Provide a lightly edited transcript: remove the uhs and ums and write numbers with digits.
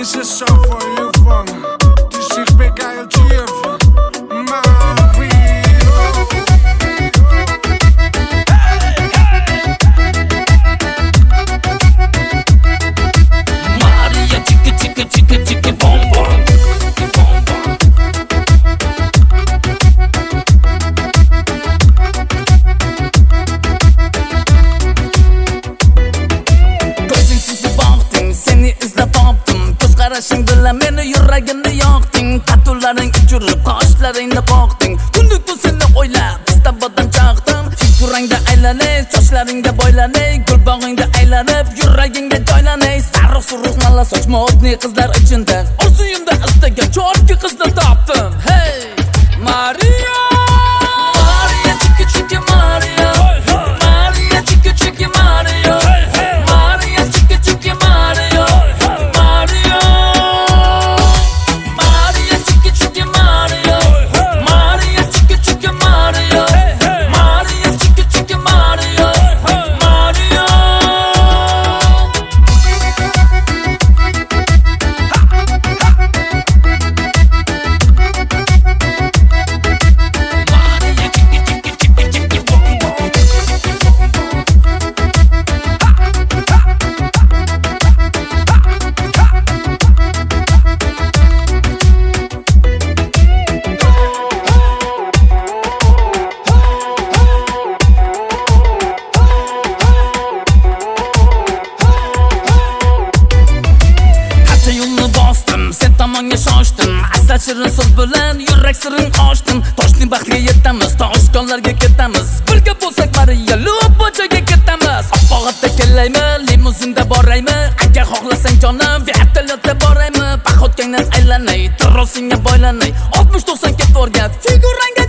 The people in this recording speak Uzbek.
This is so for you van. This is big geil cheer van. Qarashing bilan meni yuragimni yoqding, tatularing uchirib qoshlaringni qoqding. Kunduz bu seni o'ylab istabodan chaqdim. Figurangda aylanay, sochlaringda boylanay, gul bog'ingda aylanib yuragingga joylanay. Sariq suruq malla soch modniy qizlar ichida orzuyimda istagan chorki qizni topdim. Hey Maria, Maria chiki chiki Maria, Maria chiki chiki Maria, Maria chiki chiki Maria. Asal shirin so'z bilan yurak siring ochdim. Toshning baxtiga yetamiz, toshkonlarga ketamiz. Birga bo'lsak Mariya Lubochaga ketamiz. Oqpoqatda kelaymi, limuzinda boraymi? Agar xohlasang jonim, vertolyotda boraymi? Paxotgangdan aylanay, trosinga boylanay. 60-90 ketib o'rgat, figurangga